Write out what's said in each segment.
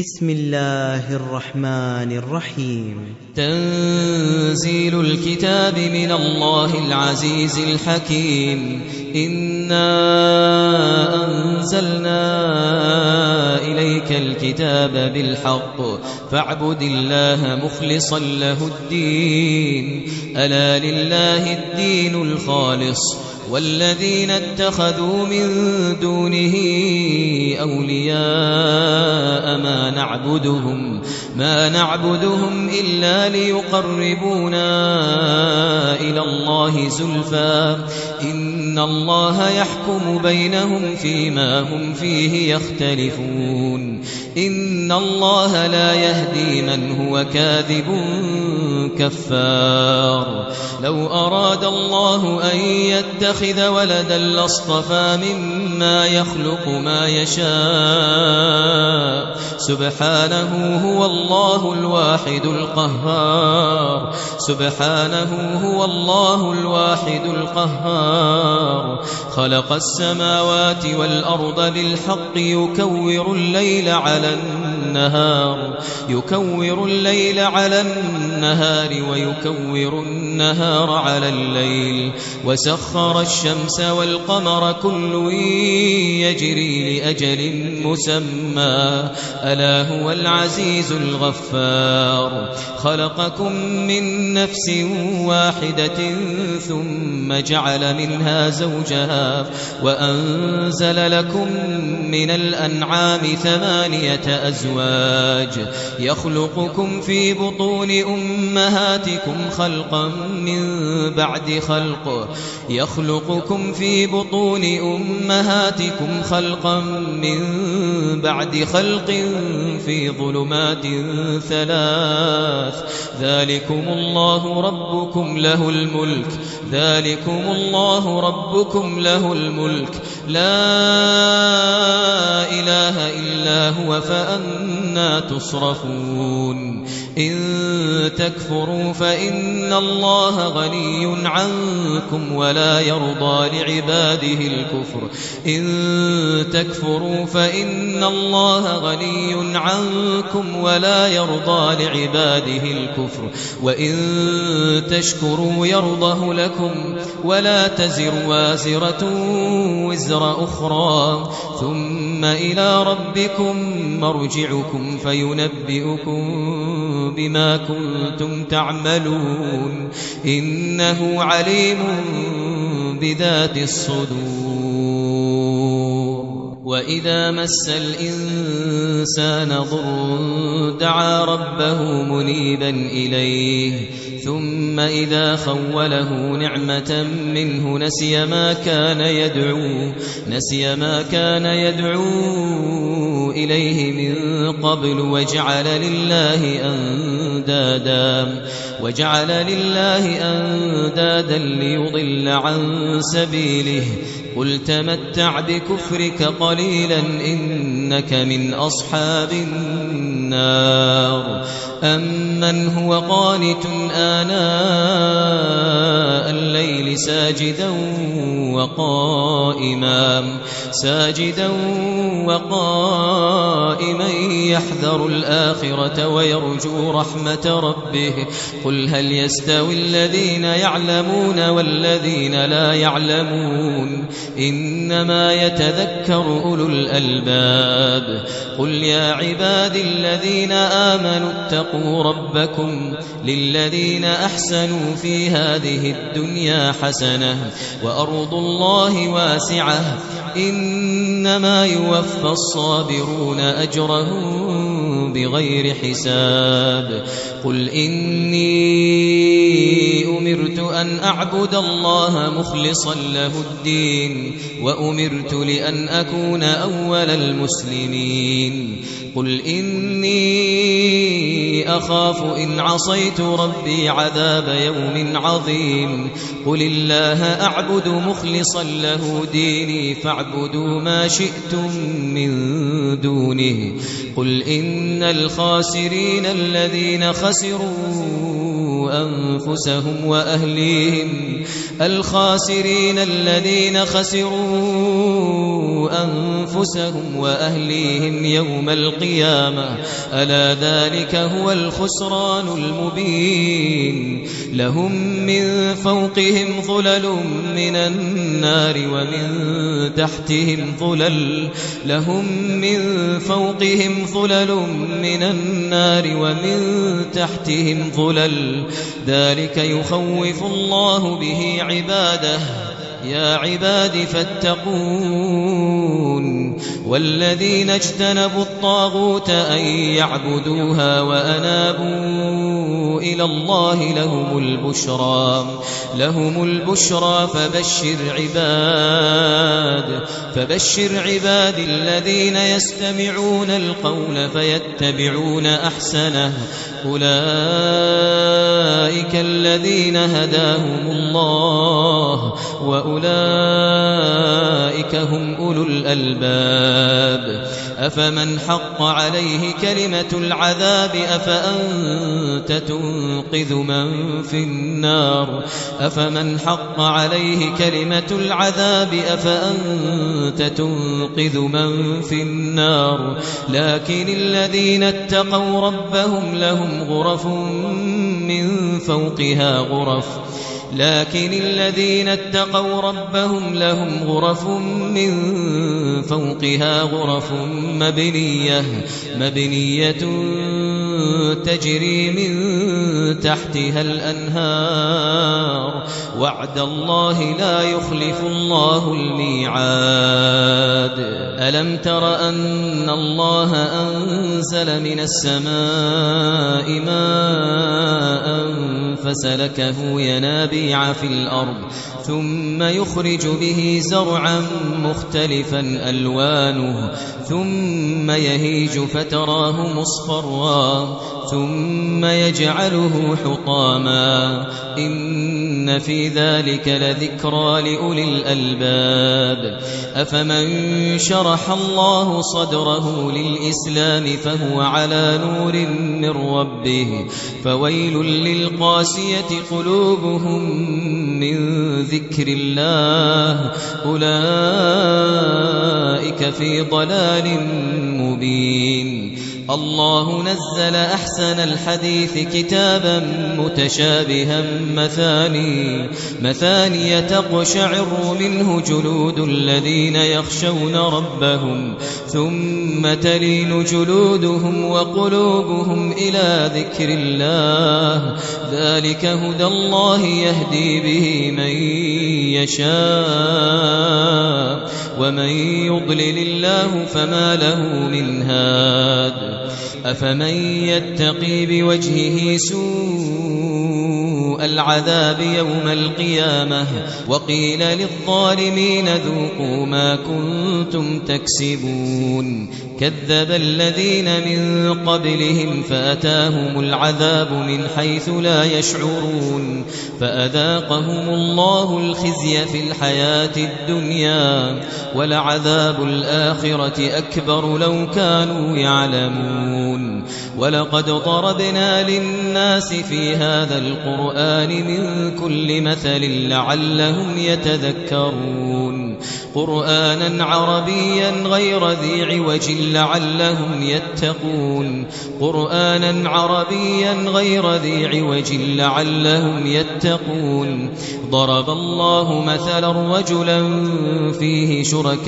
بسم الله الرحمن الرحيم. تنزيل الكتاب من الله العزيز الحكيم. إنا أنزلنا إليك الكتاب بالحق فاعبد الله مخلصا له الدين. ألا لله الدين الخالص والذين اتخذوا من دونه أولياء ما نعبدهم إلا ليقربونا إلى الله زلفى إن الله يحكم بينهم فيما هم فيه يختلفون. إن الله لا يهدي من هو كاذب كفار. لو أراد الله أن يتخذ ولدا لاصطفى مما يخلق ما يشاء سبحانه هو الله الواحد القهار. سبحانه هو الله الواحد القهار. خلق السماوات والأرض بالحق يكور الليل على النهار ويكور النهار على الليل وسخر الشمس والقمر كل يجري لأجل مسمى ألا هو العزيز الغفار. خلقكم من نفس واحدة ثم جعل منها زوجها وأنزل لكم من الأنعام 8 أزواج يخلقكم في بطون أمهاتكم خلقا من بعد خلق في ظلمات 3. ذلكم الله ربكم له الملك لا إله إلا هو فأنا تصرفون. إن تكفروا فإن الله غني عنكم ولا يرضى لعباده الكفر وإن تشكروا يرضه لكم ولا تزر وازرة وزر أخرى ثم إلى ربكم مرجعكم فينبئكم بما كنتم تعملون. إنه عليم بذات الصدور. وإذا مس الإنسان ضر دعا ربه منيبا إليه ثم إذا خوله نعمة منه نسي ما كان يدعو إليه من قبل وجعل لله أندادا ليضل عن سبيله. قل تمتع بكفرك قليلا إنك من أصحاب النار. أمن هو قانت آناء الليل ساجدا وقائما يحذر الآخرة ويرجو رحمة ربه. قل هل يستوي الذين يعلمون والذين لا يعلمون إنما يتذكر أولو الألباب. قل يا عبادي الذين آمنوا اتقوا ربكم للذين أحسنوا في هذه الدنيا حسنة وأرض الله واسعة إنما يوفى الصابرون أجرهم بغير حساب. قل إني أمرت أن أعبد الله مخلصا له الدين وأمرت لأن أكون أول المسلمين. قل إني أخاف إن عصيت ربي عذاب يوم عظيم قل الله أعبد مخلصا له ديني فاعبدوا ما شئتم من دونه قل إن الخاسرين الذين خسروا أنفسهم وأهليهم يوم القيامة ألا ذلك هو الخسران المبين لهم من فوقهم ظلل من النار ومن تحتهم ظلل ذلك يخوف الله به عباده يا عباد فاتقون والذين اجتنبوا الطاغوت أن يعبدوها وأنابوا إلى الله لهم البشرى فبشر عباد الذين يستمعون القول فيتبعون أحسنه أولئك الذين هداهم الله وأولئك هم أولو الألباب أفمن حق عليه كلمة العذاب أفأنت تنقذ من في النار لكن الذين اتقوا ربهم لهم غرف من فوقها غرف مبنية تجري من تحتها الأنهار وعد الله لا يخلف الله الميعاد ألم تر أن الله أنزل من السماء ماء فسلكه ينابيع في الأرض ثم يخرج به زرعا مختلفا ألوانه ثم يهيج فتراه مصفرا ثم يجعله حطاما إن في ذلك لذكرى لأولي الألباب أفمن شرح الله صدره للإسلام فهو على نور من ربه فويل للقاسية قلوبهم من ذكر الله أولئك في ضلال مبين الله نزل أحسن الحديث كتابا متشابها مثاني تقشعر منه جلود الذين يخشون ربهم ثم تلين جلودهم وقلوبهم إلى ذكر الله ذلك هدى الله يهدي به من يشاء ومن يضلل الله فما له من هاد أفمن يتقي بوجهه سوء العذاب يوم القيامة وقيل للظالمين ذوقوا ما كنتم تكسبون كذب الذين من قبلهم فأتاهم العذاب من حيث لا يشعرون فأذاقهم الله الخزي في الحياة الدنيا ولعذاب الآخرة أكبر لو كانوا يعلمون ولقد ضربنا للناس في هذا القرآن من كل مثل لعلهم يتذكرون قرآنا عربيا غير ذي عوج لعلهم يتقون ضرب الله مثلا رجلا فيه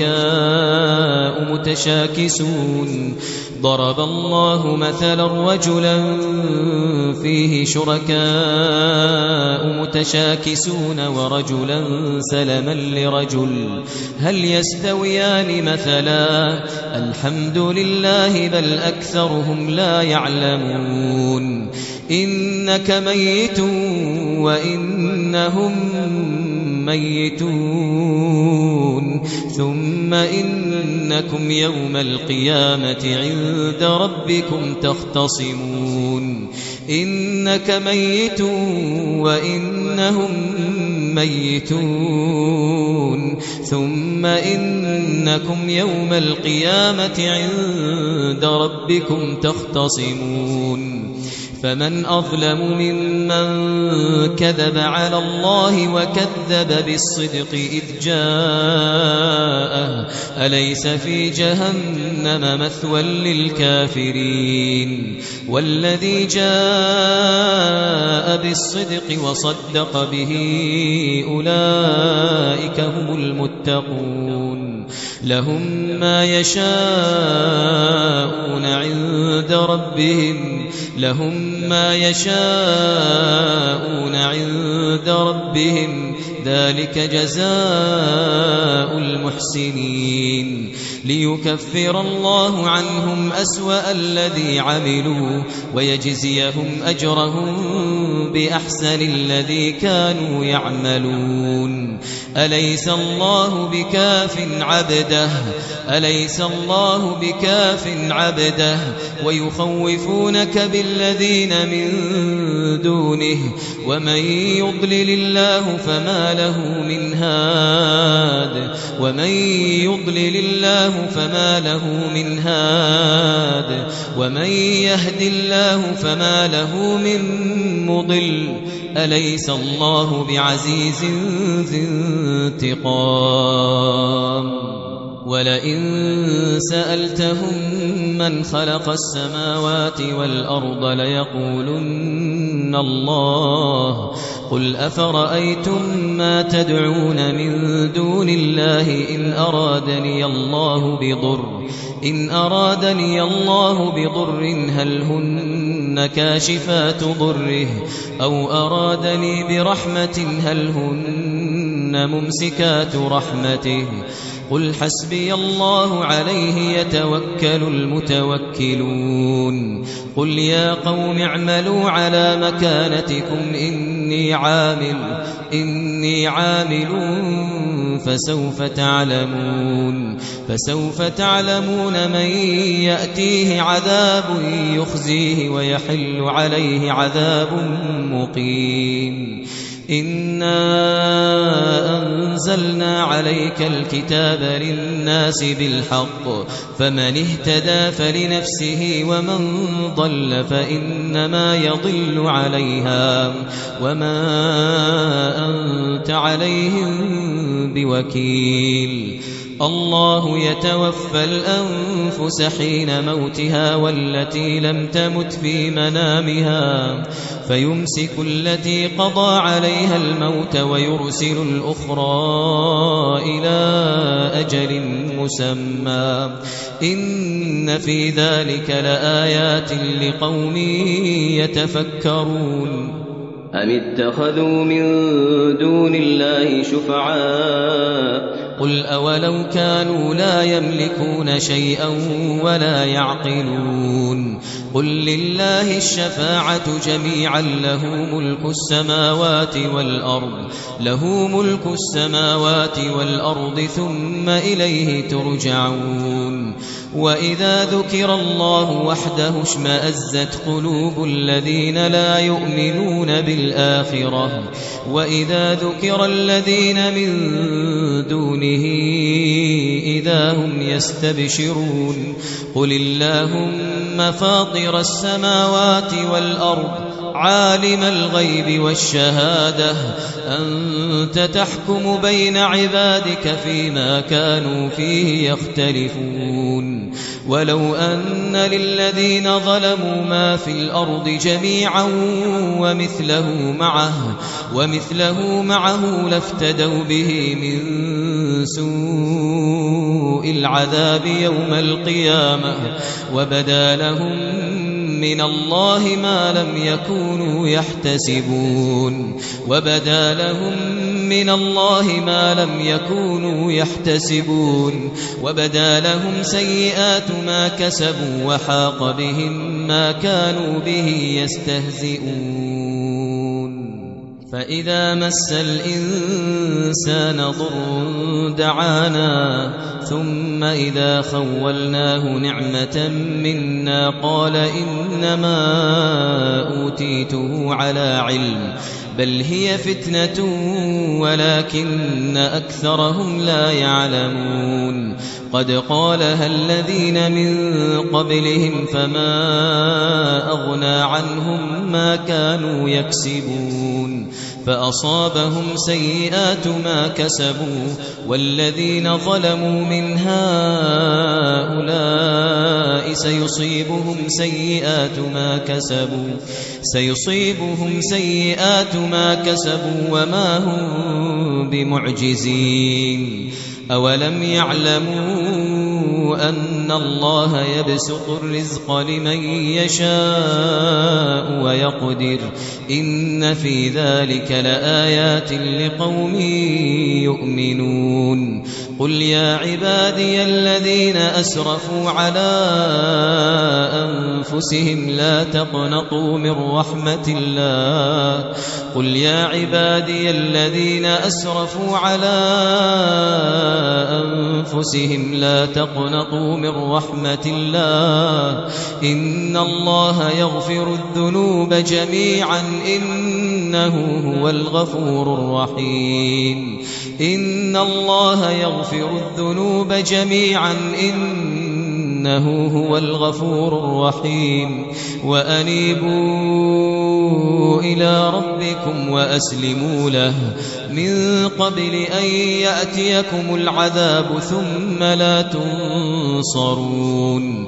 شركاء متشاكسون ورجلا سلما لرجل هل يستويان مثلا الحمد لله بل أكثرهم لا يعلمون إنك ميت وإنهم ميتون ثم إنكم يوم القيامة عند ربكم تختصمون إنك ميت وإنهم ميتون ثم إنكم يوم القيامة عند ربكم تختصمون فمن أظلم ممن كذب على الله وكذب بالصدق إذ جاءه أليس في جهنم مثوى للكافرين والذي جاء بالصدق وصدق به أولئك هم المتقون لهم ما يشاءون عند ربهم ذلك جزاء المحسنين ليكفر الله عنهم أسوأ الذي عملوا ويجزيهم أجرهم بأحسن الذي كانوا يعملون أليس الله بكاف عبده ويخوفونك بالذين من دونه ومن يضلل الله فما له من هاد ومن يهد الله فما له من مضل أليس الله بعزيز ذي انتقام ولئن سألتهم من خلق السماوات والأرض ليقولن الله قل أفرأيتم ما تدعون من دون الله إن أرادني الله بضر هل هن كاشفات ضره أو أرادني برحمة هل هن ممسكات رحمته قل حسبي الله عليه يتوكل المتوكلون قل يا قوم اعملوا على مكانتكم إني عامل فسوف تعلمون من يأتيه عذاب يخزيه ويحل عليه عذاب مقيم إنا أنزلنا عليك الكتاب للناس بالحق فمن اهتدى فلنفسه ومن ضل فإنما يضل عليها وما أنت عليهم بوكيل الله يتوفى الأنفس حين موتها والتي لم تمت في منامها فيمسك التي قضى عليها الموت ويرسل الأخرى إلى أجل مسمى إن في ذلك لآيات لقوم يتفكرون أم اتخذوا من دون الله شفعاء قل أولو كانوا لا يملكون شيئا ولا يعقلون قل لله الشفاعة جميعا له ملك السماوات والأرض ثم إليه ترجعون وإذا ذكر الله وحده اشمأزت قلوب الذين لا يؤمنون بالآخرة وإذا ذكر الذين من دونه إذا هم يستبشرون قل اللهم فاطر السماوات والأرض عالم الغيب والشهادة أنت تحكم بين عبادك فيما كانوا فيه يختلفون ولو أن للذين ظلموا ما في الأرض جميعا ومثله معه لافتدوا به من سوء العذاب يوم القيامة وبدا لهم من الله ما لم يكونوا يحتسبون وبدا لهم سيئات ما كسبوا وحاق بهم ما كانوا به يستهزئون فإذا مس الإنسان ضر دعانا ثم إذا خولناه نعمة منا قال إنما أوتيته على علم بل هي فتنة ولكن أكثرهم لا يعلمون قد قالها الذين من قبلهم فما أغنى عنهم ما كانوا يكسبون فأصابهم سيئات ما كسبوا والذين ظلموا من هؤلاء سيصيبهم سيئات ما كسبوا وما هم بمعجزين أولم يعلموا أن الله يبسط الرزق لمن يشاء ويقدر إن في ذلك لآيات لقوم يؤمنون قل يا عبادي الذين أسرفوا على أنفسهم لا تقنطوا من رحمة الله قل يا عبادي الذين أسرفوا على أنفسهم لا تقنطوا من رحمة الله إن الله يغفر الذنوب جميعا إنه هو الغفور الرحيم إن الله يغفر الذنوب جميعا إنه هو الغفور الرحيم وأنيبوا إلى ربكم وأسلموا له من قبل أن يأتيكم العذاب ثم لا تنصرون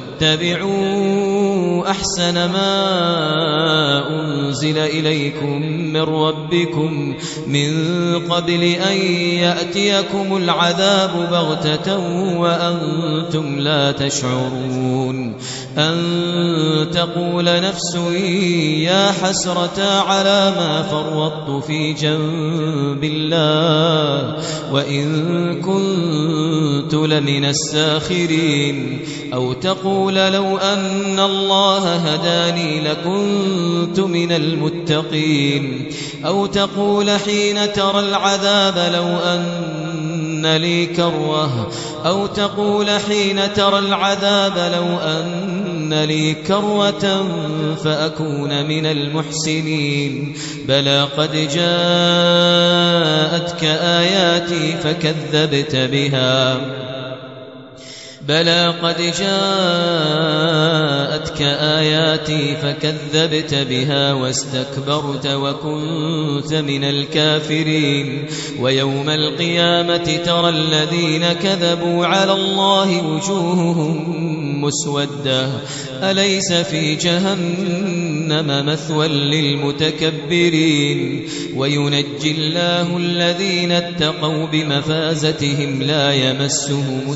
واتبعوا أحسن ما أنزل إليكم من ربكم من قبل أن يأتيكم العذاب بغتة وأنتم لا تشعرون أن تقول نفس يا حسرة على ما فرطت في جنب الله وإن كنت لمن الساخرين أو تقول لو أن الله هداني لكنت من المتقين أو تقول حين ترى العذاب لو أن لي كروة فأكون من المحسنين بلى قد جاءتك آياتي فكذبت بها واستكبرت وكنت من الكافرين ويوم القيامة ترى الذين كذبوا على الله وجوههم مسودة أليس في جهنم مثوى للمتكبرين وينجي الله الذين اتقوا بمفازتهم لا يمسهم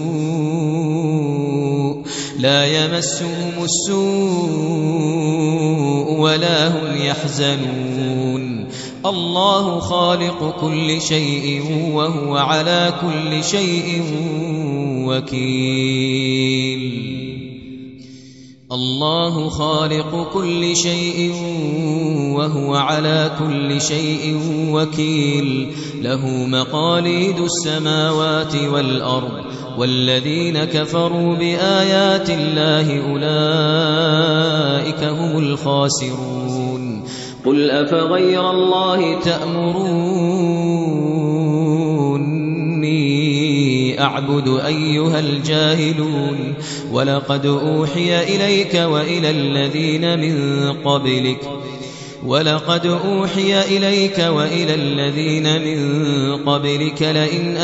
السوء ولا هم يحزنون الله خالق كل شيء وهو على كل شيء وكيل الله خالق كل شيء وهو على كل شيء وكيل له مقاليد السماوات والأرض والذين كفروا بآيات الله أولئك هم الخاسرون قل أفغير الله تأمروني أعبد أيها الجاهلون ولقد أوحي إليك وإلى الذين من قبلك لئن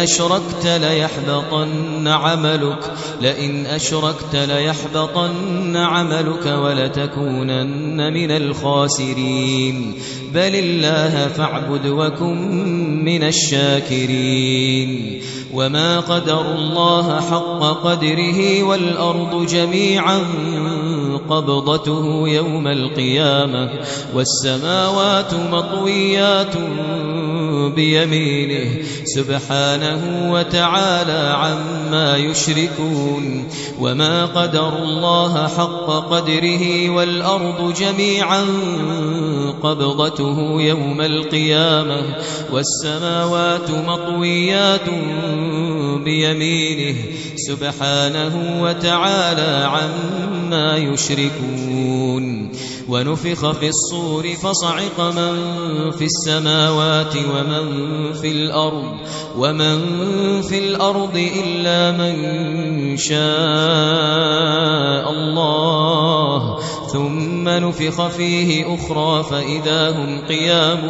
أشركت ليحبطن عملك ولتكونن من الخاسرين بل الله فاعبد وكن من الشاكرين وما قدروا الله حق قدره والأرض جميعا قبضته يوم القيامة والسماوات مطويات بيمينه سبحانه وتعالى عما يشركون وما قدروا الله حق قدره والأرض جميعا قبضته يوم القيامة والسماوات مطويات بيمينه سبحانه وتعالى عما يشركون ونفخ في الصور فصعق من في السماوات ومن في الأرض إلا من شاء الله ثم نفخ فيه أخرى فإذا هم قيام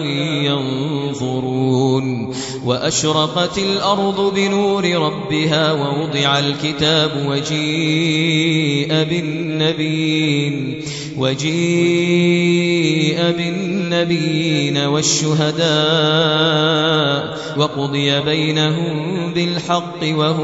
ينظرون وأشرقت الأرض بنور ربها ووضع الكتاب وجيء بالنبيين والشهداء وقضي بينهم بالحق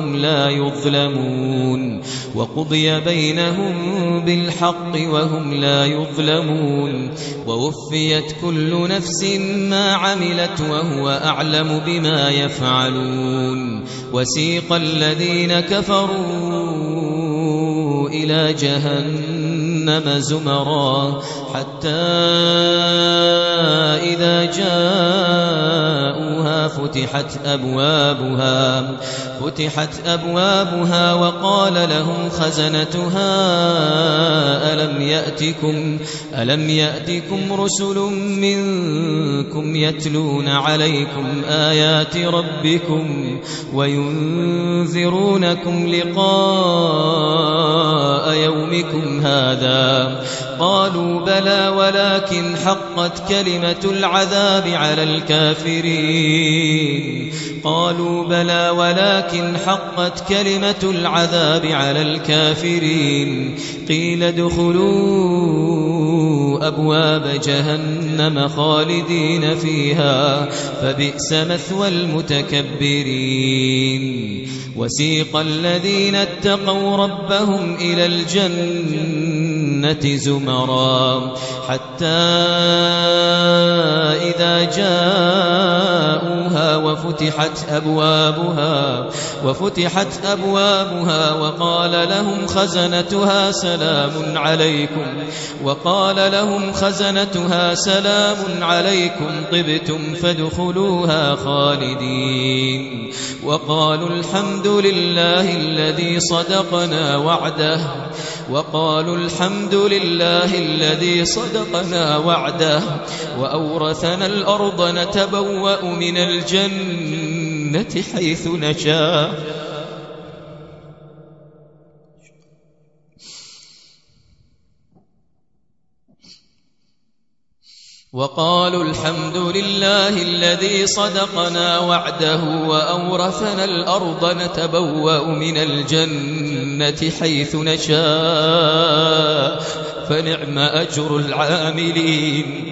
وهم لا يظلمون ووفيت كل نفس ما عملت وهو أعلم بما يفعلون وسيق الذين كفروا إلى جهنم زمرا حتى إذا جاءوها فتحت أبوابها وقال لهم خزنتها ألم يأتكم رسل منكم يتلون عليكم آيات ربكم وينذرونكم لقاء يومكم هذا قالوا بلى ولكن حقت كلمة العذاب على الكافرين قيل ادخلوا أبواب جهنم خالدين فيها فبئس مثوى المتكبرين وسيق الذين اتقوا ربهم إلى الجنة زمرا حتى إذا جاءوها وفتحت أبوابها وقال لهم خزنتها سلام عليكم طبتم فادخلوها خالدين وقالوا الحمد لله الذي صدقنا وعده وأورثنا الأرض نتبوأ من الجنة حيث نشاء وقالوا الحمد لله الذي صدقنا وعده وأورثنا الأرض نتبوأ من الجنة حيث نشاء فنعم أجر العاملين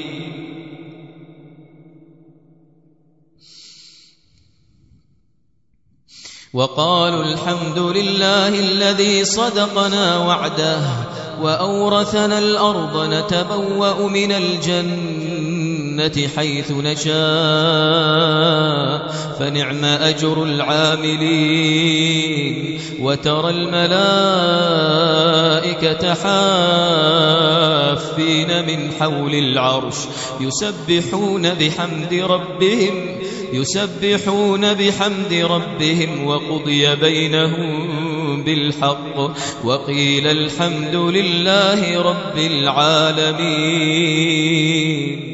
وقالوا الحمد لله الذي صدقنا وعده وأورثنا الأرض نتبوأ من الجنة حيث نشاء فنعم أجر العاملين وترى الملائكة حافين من حول العرش يسبحون بحمد ربهم وقضي بينهم بالحق وقيل الحمد لله رب العالمين